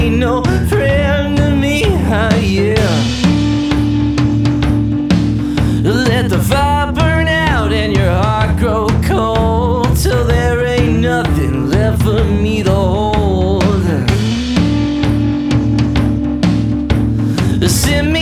ain't no friend to me, yeah. Let the fire burn out and your heart grow cold till there ain't nothing left for me to hold. Send me